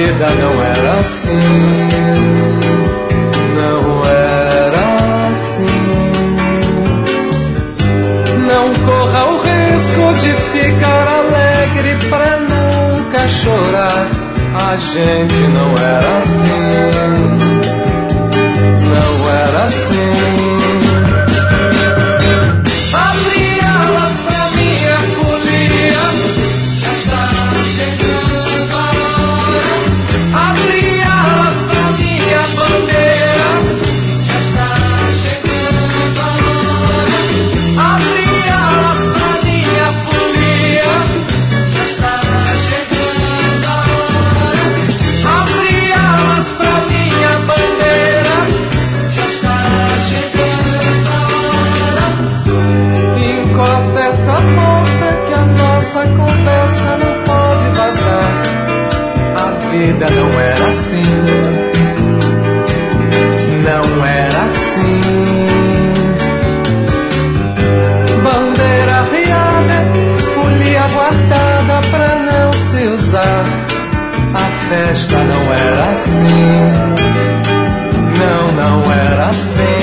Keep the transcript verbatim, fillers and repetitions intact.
vida não era assim, não era assim. Não corra o risco de ficar alegre pra nunca chorar. A gente não era assim, não era assim. Abri alas pra minha folia, já está chegando a hora. Abri alas pra minha bandeira, já está chegando a hora. Abri alas pra minha folia, já está chegando a hora. Abri alas pra minha bandeira, já está chegando a hora. Encosta essa porta que a nossa conversa não pode vazar. A vida não era assim, não era assim. Bandeira arriada, folia guardada pra não se usar. A festa não era assim, não, não era assim.